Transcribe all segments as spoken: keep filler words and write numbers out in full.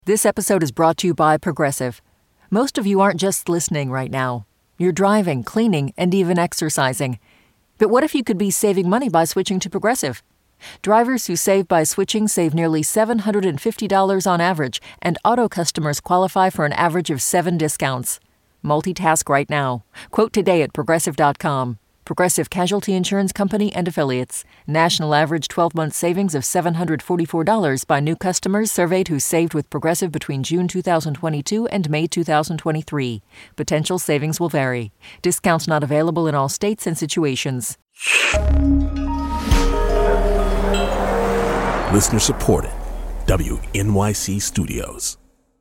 This episode is brought to you by Progressive. Most of you aren't just listening right now. You're driving, cleaning, and even exercising. But what if you could be saving money by switching to Progressive? Drivers who save by switching save nearly seven hundred fifty dollars on average, and auto customers qualify for an average of seven discounts. Multitask right now. Quote today at Progressive dot com. Progressive Casualty Insurance Company and Affiliates. National average twelve-month savings of seven hundred forty-four dollars by new customers surveyed who saved with Progressive between June two thousand twenty-two and May two thousand twenty-three. Potential savings will vary. Discounts not available in all states and situations. Listener supported. W N Y C Studios.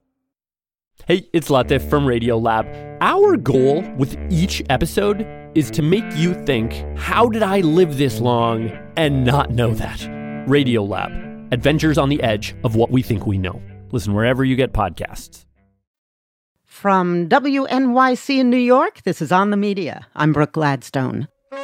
Hey, it's Latif from Radiolab. Our goal with each episode is to make you think, how did I live this long and not know that? Radiolab, adventures on the edge of what we think we know. Listen wherever you get podcasts. From W N Y C in New York, this is On the Media. I'm Brooke Gladstone.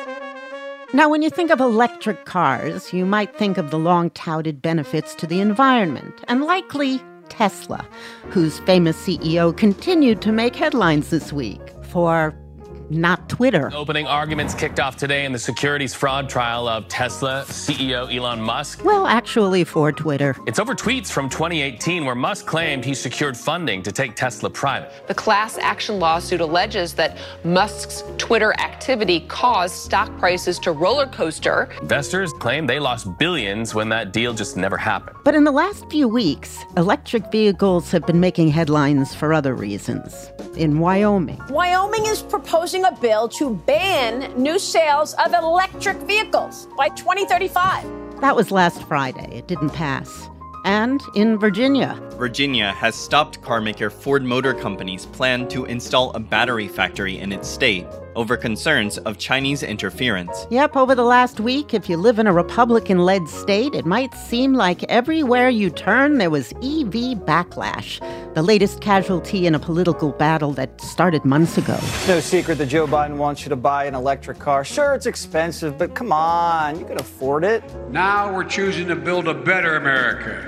Now, when you think of electric cars, you might think of the long-touted benefits to the environment, and likely Tesla, whose famous C E O continued to make headlines this week for not Twitter. Opening arguments kicked off today in the securities fraud trial of Tesla C E O Elon Musk. Well, actually for Twitter. It's over tweets from twenty eighteen where Musk claimed he secured funding to take Tesla private. The class action lawsuit alleges that Musk's Twitter activity caused stock prices to roller coaster. Investors claim they lost billions when that deal just never happened. But in the last few weeks, electric vehicles have been making headlines for other reasons. In Wyoming. Wyoming is proposing a bill to ban new sales of electric vehicles by twenty thirty-five. That was last Friday. It didn't pass. And in Virginia. Virginia has stopped carmaker Ford Motor Company's plan to install a battery factory in its state over concerns of Chinese interference. Yep, over the last week, if you live in a Republican-led state, it might seem like everywhere you turn there was E V backlash, the latest casualty in a political battle that started months ago. No secret that Joe Biden wants you to buy an electric car. Sure, it's expensive, but come on, you can afford it. Now we're choosing to build a better America.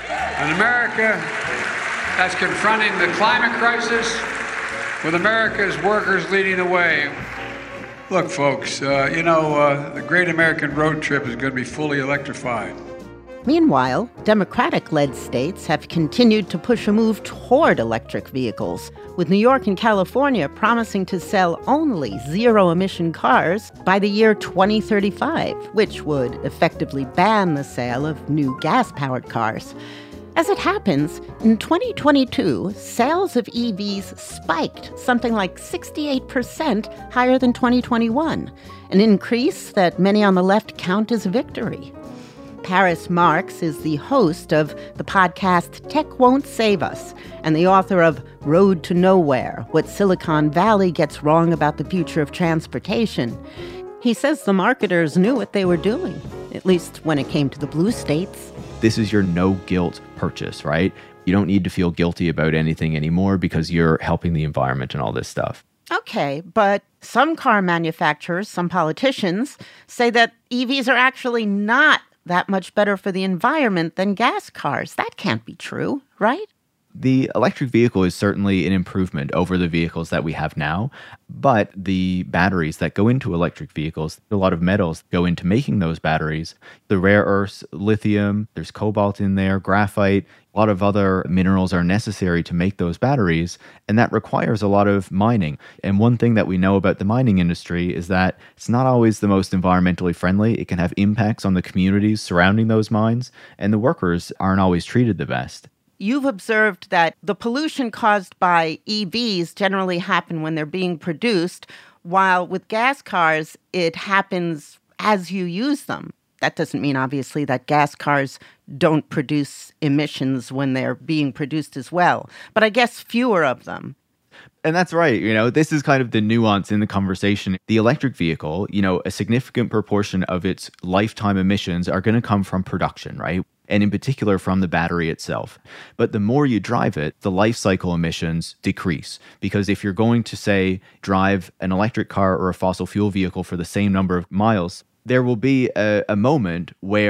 An America that's confronting the climate crisis with America's workers leading the way. Look, folks, uh, you know, uh, the great American road trip is going to be fully electrified. Meanwhile, Democratic-led states have continued to push a move toward electric vehicles, with New York and California promising to sell only zero-emission cars by the year twenty thirty-five, which would effectively ban the sale of new gas-powered cars. As it happens, in twenty twenty-two, sales of E Vs spiked something like sixty-eight percent higher than twenty twenty-one, an increase that many on the left count as a victory. Paris Marx is the host of the podcast Tech Won't Save Us and the author of Road to Nowhere, What Silicon Valley Gets Wrong About the Future of Transportation. He says the marketers knew what they were doing, at least when it came to the blue states. This is your no-guilt purchase, right? You don't need to feel guilty about anything anymore because you're helping the environment and all this stuff. Okay, but some car manufacturers, some politicians, say that E Vs are actually not that much better for the environment than gas cars. That can't be true, right? The electric vehicle is certainly an improvement over the vehicles that we have now, but the batteries that go into electric vehicles, a lot of metals go into making those batteries. The rare earths, lithium, there's cobalt in there, graphite, a lot of other minerals are necessary to make those batteries, and that requires a lot of mining. And one thing that we know about the mining industry is that it's not always the most environmentally friendly. It can have impacts on the communities surrounding those mines, and the workers aren't always treated the best. You've observed that the pollution caused by E Vs generally happen when they're being produced, while with gas cars, it happens as you use them. That doesn't mean, obviously, that gas cars don't produce emissions when they're being produced as well, but I guess fewer of them. And that's right. You know, this is kind of the nuance in the conversation. The electric vehicle, you know, a significant proportion of its lifetime emissions are going to come from production, right? And in particular from the battery itself. But the more you drive it, the life cycle emissions decrease. Because if you're going to, say, drive an electric car or a fossil fuel vehicle for the same number of miles, there will be a, a moment where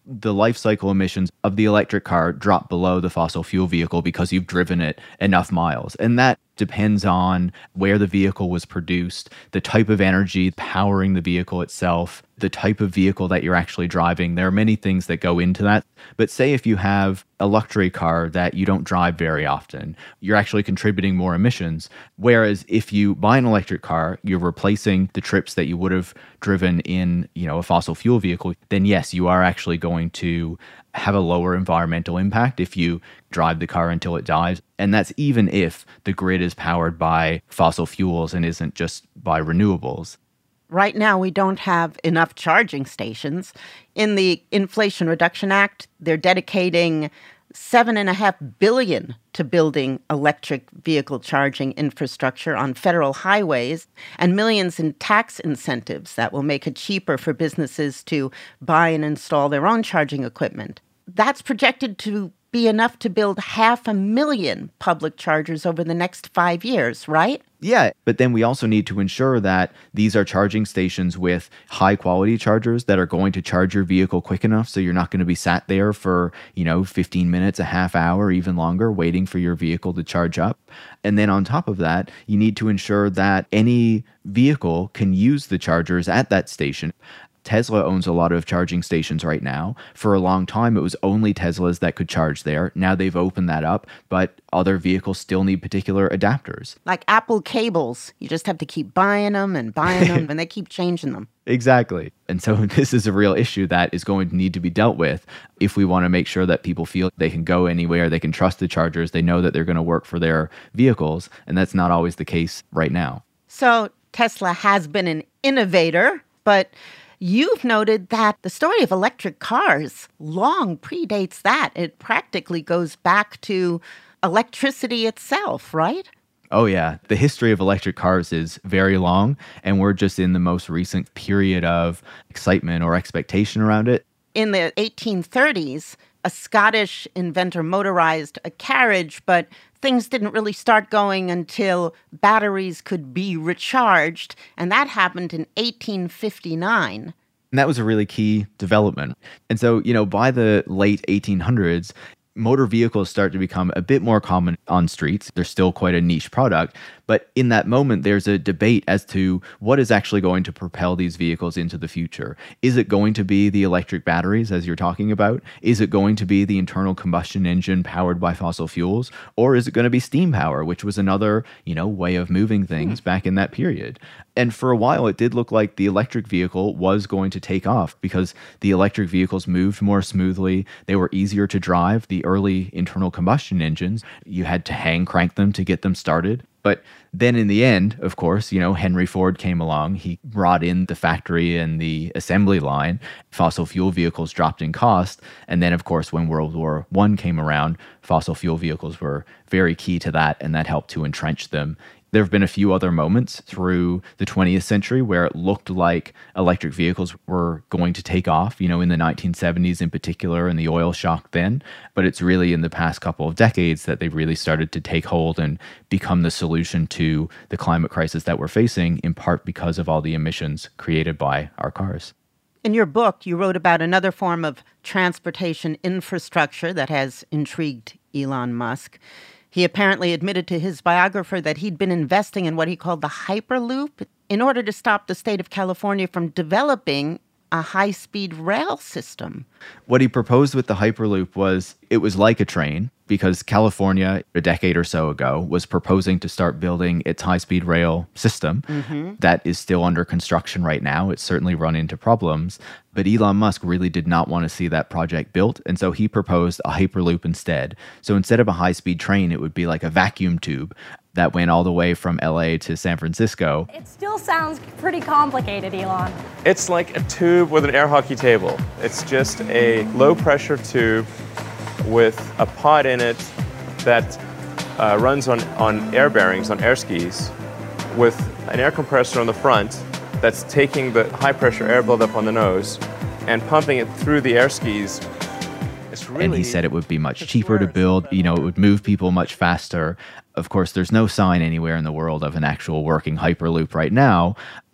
the life cycle emissions of the electric car drop below the fossil fuel vehicle because you've driven it enough miles. And that depends on where the vehicle was produced, the type of energy powering the vehicle itself, the type of vehicle that you're actually driving. There are many things that go into that. But say if you have a luxury car that you don't drive very often, you're actually contributing more emissions. Whereas if you buy an electric car, you're replacing the trips that you would have driven in, you know, a fossil fuel vehicle, then yes, you are actually going to have a lower environmental impact if you drive the car until it dies. And that's even if the grid is powered by fossil fuels and isn't just by renewables. Right now, we don't have enough charging stations. In the Inflation Reduction Act, they're dedicating seven and a half billion to building electric vehicle charging infrastructure on federal highways and millions in tax incentives that will make it cheaper for businesses to buy and install their own charging equipment. That's projected to be enough to build half a million public chargers over the next five years, right? Yeah, but then we also need to ensure that these are charging stations with high quality chargers that are going to charge your vehicle quick enough so you're not going to be sat there for, you know, fifteen minutes, a half hour, even longer, waiting for your vehicle to charge up. And then on top of that, you need to ensure that any vehicle can use the chargers at that station. Tesla owns a lot of charging stations right now. For a long time, it was only Teslas that could charge there. Now they've opened that up, but other vehicles still need particular adapters. Like Apple cables. You just have to keep buying them and buying them, and they keep changing them. Exactly. And so this is a real issue that is going to need to be dealt with if we want to make sure that people feel they can go anywhere, they can trust the chargers, they know that they're going to work for their vehicles, and that's not always the case right now. So Tesla has been an innovator, but you've noted that the story of electric cars long predates that. It practically goes back to electricity itself, right? Oh, yeah. The history of electric cars is very long, and we're just in the most recent period of excitement or expectation around it. In the eighteen thirties, a Scottish inventor motorized a carriage, but things didn't really start going until batteries could be recharged, and that happened in eighteen fifty-nine. And that was a really key development. And so, you know, by the late eighteen hundreds, motor vehicles start to become a bit more common on streets. They're still quite a niche product. But in that moment, there's a debate as to what is actually going to propel these vehicles into the future. Is it going to be the electric batteries, as you're talking about? Is it going to be the internal combustion engine powered by fossil fuels? Or is it going to be steam power, which was another, you know, way of moving things back in that period? And for a while, it did look like the electric vehicle was going to take off because the electric vehicles moved more smoothly. They were easier to drive. The early internal combustion engines, you had to hand crank them to get them started. But then in the end, of course, you know, Henry Ford came along. He brought in the factory and the assembly line. Fossil fuel vehicles dropped in cost. And then, of course, when World War One came around, fossil fuel vehicles were very key to that, and that helped to entrench them. There have been a few other moments through the twentieth century where it looked like electric vehicles were going to take off, you know, in the nineteen seventies in particular, and the oil shock then. But it's really in the past couple of decades that they've really started to take hold and become the solution to the climate crisis that we're facing, in part because of all the emissions created by our cars. In your book, you wrote about another form of transportation infrastructure that has intrigued Elon Musk. He apparently admitted to his biographer that he'd been investing in what he called the Hyperloop in order to stop the state of California from developing a high-speed rail system. What he proposed with the Hyperloop was it was like a train, because California, a decade or so ago, was proposing to start building its high-speed rail system. Mm-hmm. That is still under construction right now. It's certainly run into problems. But Elon Musk really did not want to see that project built, and so he proposed a Hyperloop instead. So instead of a high-speed train, it would be like a vacuum tube that went all the way from L A to San Francisco. It still sounds pretty complicated, Elon. It's like a tube with an air hockey table. It's just a low-pressure tube with a pod in it that uh, runs on, on air bearings, on air skis, with an air compressor on the front that's taking the high-pressure air buildup on the nose and pumping it through the air skis. It's really, and he said it would be much cheaper to build, you know, it would move people much faster. Of course, there's no sign anywhere in the world of an actual working Hyperloop right now,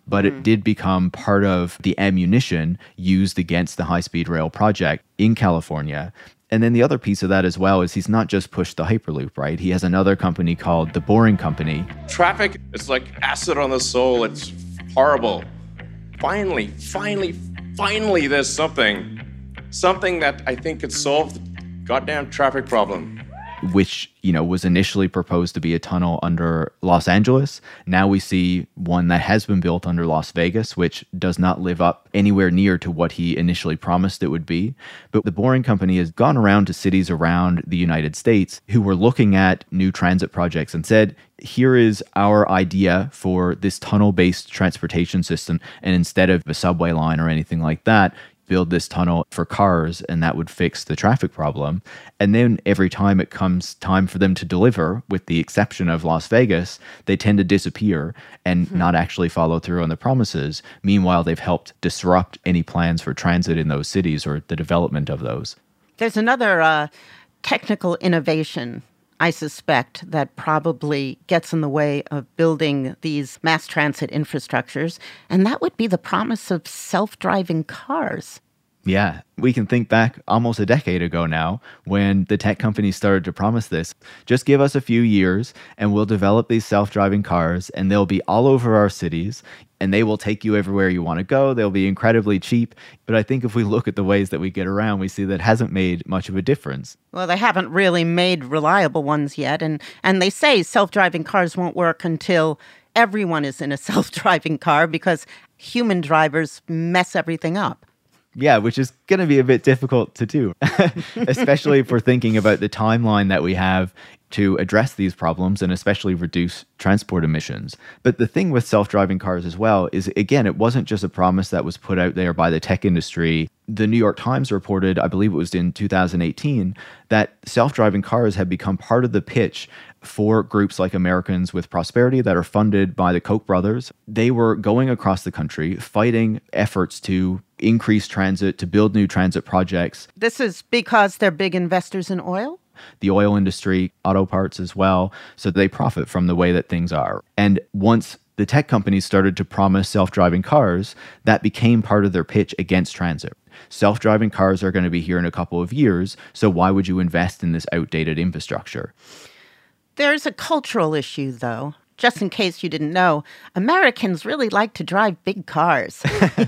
but it did become part of the ammunition used against the high-speed rail project in California. And then the other piece of that as well is he's not just pushed the Hyperloop, right? He has another company called the Boring Company. Traffic is like acid on the soul. It's horrible. Finally, finally, finally, there's something. Something that I think could solve the goddamn traffic problem. Which, you know, was initially proposed to be a tunnel under Los Angeles. Now we see one that has been built under Las Vegas, which does not live up anywhere near to what he initially promised it would be. But the Boring Company has gone around to cities around the United States who were looking at new transit projects and said, here is our idea for this tunnel-based transportation system. And instead of a subway line or anything like that, build this tunnel for cars, and that would fix the traffic problem. And then every time it comes time for them to deliver, with the exception of Las Vegas, they tend to disappear and mm-hmm. not actually follow through on the promises. Meanwhile, they've helped disrupt any plans for transit in those cities or the development of those. There's another uh, technical innovation, I suspect, that probably gets in the way of building these mass transit infrastructures, and that would be the promise of self-driving cars. Yeah, we can think back almost a decade ago now when the tech companies started to promise this. Just give us a few years and we'll develop these self-driving cars and they'll be all over our cities and they will take you everywhere you want to go. They'll be incredibly cheap. But I think if we look at the ways that we get around, we see that hasn't made much of a difference. Well, they haven't really made reliable ones yet. And, and they say self-driving cars won't work until everyone is in a self-driving car because human drivers mess everything up. Yeah, which is going to be a bit difficult to do, especially if we're thinking about the timeline that we have to address these problems and especially reduce transport emissions. But the thing with self-driving cars as well is, again, it wasn't just a promise that was put out there by the tech industry. The New York Times reported, I believe it was in two thousand eighteen, that self-driving cars had become part of the pitch for groups like Americans with Prosperity that are funded by the Koch brothers. They were going across the country fighting efforts to increase transit, to build new transit projects. This is because they're big investors in oil? The oil industry, auto parts as well, so they profit from the way that things are. And once the tech companies started to promise self-driving cars, that became part of their pitch against transit. Self-driving cars are going to be here in a couple of years, so why would you invest in this outdated infrastructure? There's a cultural issue, though. Just in case you didn't know, Americans really like to drive big cars.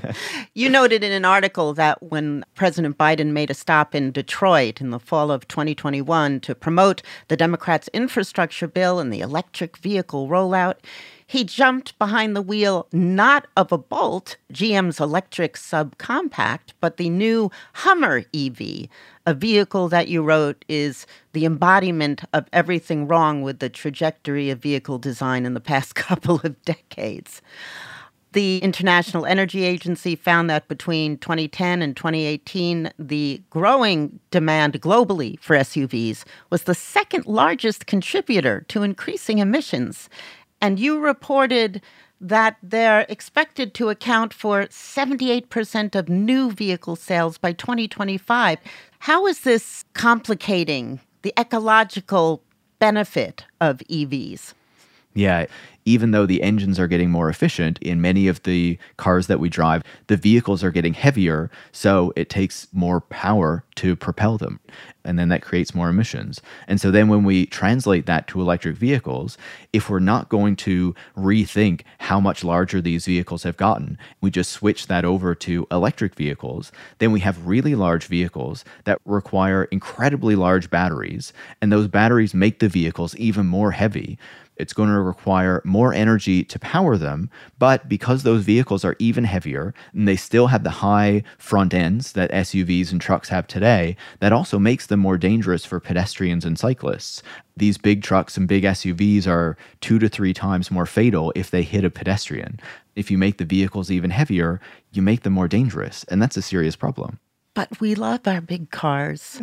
You noted in an article that when President Biden made a stop in Detroit in the fall of twenty twenty-one to promote the Democrats' infrastructure bill and the electric vehicle rollout, he jumped behind the wheel not of a Bolt, G M's electric subcompact, but the new Hummer E V, a vehicle that you wrote is the embodiment of everything wrong with the trajectory of vehicle design in the past couple of decades. The International Energy Agency found that between twenty ten and twenty eighteen, the growing demand globally for S U Vs was the second largest contributor to increasing emissions. And you reported that they're expected to account for seventy-eight percent of new vehicle sales by twenty twenty-five. How is this complicating the ecological benefit of E Vs? Yeah, even though the engines are getting more efficient in many of the cars that we drive, the vehicles are getting heavier, so it takes more power to propel them. And then that creates more emissions. And so then when we translate that to electric vehicles, if we're not going to rethink how much larger these vehicles have gotten, we just switch that over to electric vehicles, then we have really large vehicles that require incredibly large batteries. And those batteries make the vehicles even more heavy. It's going to require more energy to power them, but because those vehicles are even heavier and they still have the high front ends that S U Vs and trucks have today, that also makes them more dangerous for pedestrians and cyclists. These big trucks and big S U Vs are two to three times more fatal if they hit a pedestrian. If you make the vehicles even heavier, you make them more dangerous, and that's a serious problem. But we love our big cars.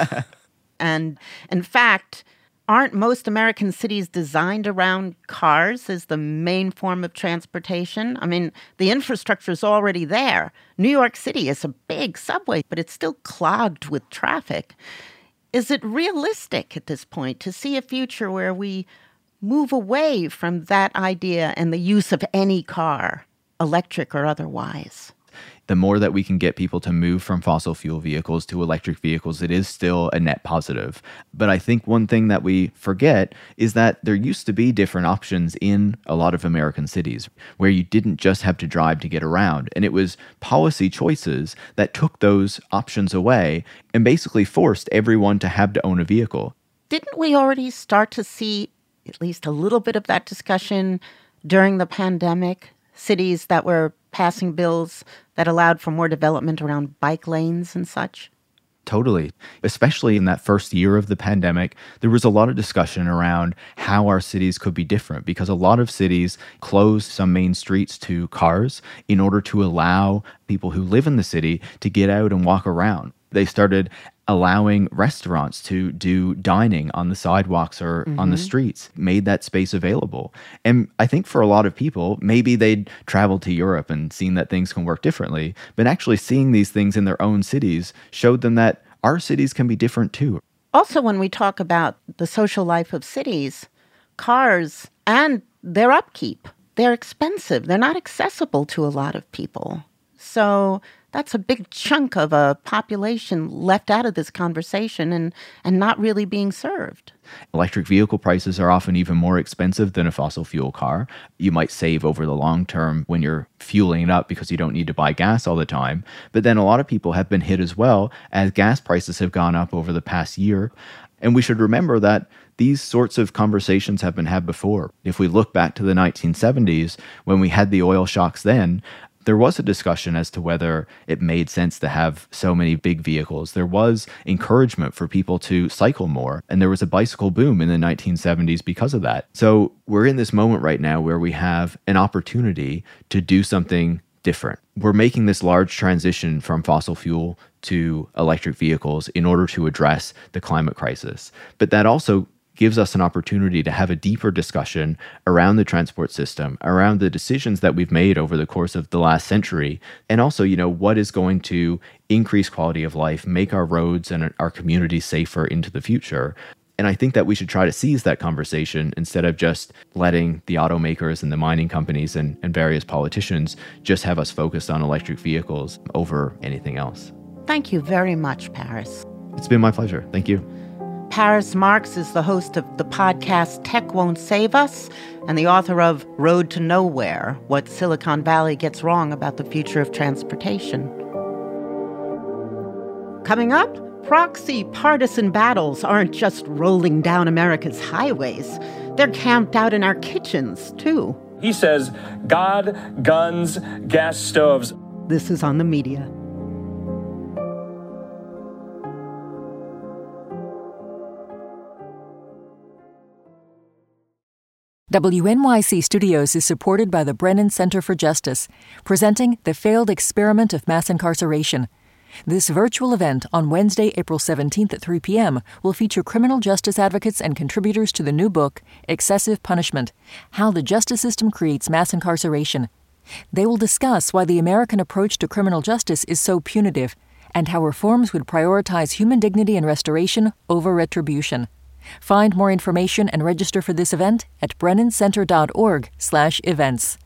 And in fact, aren't most American cities designed around cars as the main form of transportation? I mean, the infrastructure is already there. New York City is a big subway, but it's still clogged with traffic. Is it realistic at this point to see a future where we move away from that idea and the use of any car? electric or otherwise. The more that we can get people to move from fossil fuel vehicles to electric vehicles, it is still a net positive. But I think one thing that we forget is that there used to be different options in a lot of American cities where you didn't just have to drive to get around. And it was policy choices that took those options away and basically forced everyone to have to own a vehicle. Didn't we already start to see at least a little bit of that discussion during the pandemic? Cities that were passing bills that allowed for more development around bike lanes and such? Totally. Especially in that first year of the pandemic, there was a lot of discussion around how our cities could be different because a lot of cities closed some main streets to cars in order to allow people who live in the city to get out and walk around. They started allowing restaurants to do dining on the sidewalks or mm-hmm. on the streets, made that space available. And I think for a lot of people, maybe they'd traveled to Europe and seen that things can work differently, but actually seeing these things in their own cities showed them that our cities can be different too. Also, when we talk about the social life of cities, cars and their upkeep, they're expensive. They're not accessible to a lot of people. So that's a big chunk of a population left out of this conversation and, and not really being served. Electric vehicle prices are often even more expensive than a fossil fuel car. You might save over the long term when you're fueling it up because you don't need to buy gas all the time. But then a lot of people have been hit as well as gas prices have gone up over the past year. And we should remember that these sorts of conversations have been had before. If we look back to the nineteen seventies, when we had the oil shocks then, there was a discussion as to whether it made sense to have so many big vehicles. There was encouragement for people to cycle more, and there was a bicycle boom in the nineteen seventies because of that. So we're in this moment right now where we have an opportunity to do something different. We're making this large transition from fossil fuel to electric vehicles in order to address the climate crisis. But that also gives us an opportunity to have a deeper discussion around the transport system, around the decisions that we've made over the course of the last century, and also, you know, what is going to increase quality of life, make our roads and our communities safer into the future. And I think that we should try to seize that conversation instead of just letting the automakers and the mining companies and, and various politicians just have us focused on electric vehicles over anything else. Thank you very much, Paris. It's been my pleasure. Thank you. Paris Marx is the host of the podcast Tech Won't Save Us and the author of Road to Nowhere, What Silicon Valley Gets Wrong About the Future of Transportation. Coming up, proxy partisan battles aren't just rolling down America's highways. They're camped out in our kitchens, too. He says, God, guns, gas stoves. This is On the Media. W N Y C Studios is supported by the Brennan Center for Justice, presenting The Failed Experiment of Mass Incarceration. This virtual event on Wednesday, April seventeenth at three p.m. will feature criminal justice advocates and contributors to the new book, Excessive Punishment: How the Justice System Creates Mass Incarceration. They will discuss why the American approach to criminal justice is so punitive and how reforms would prioritize human dignity and restoration over retribution. Find more information and register for this event at brennan center dot org slash events.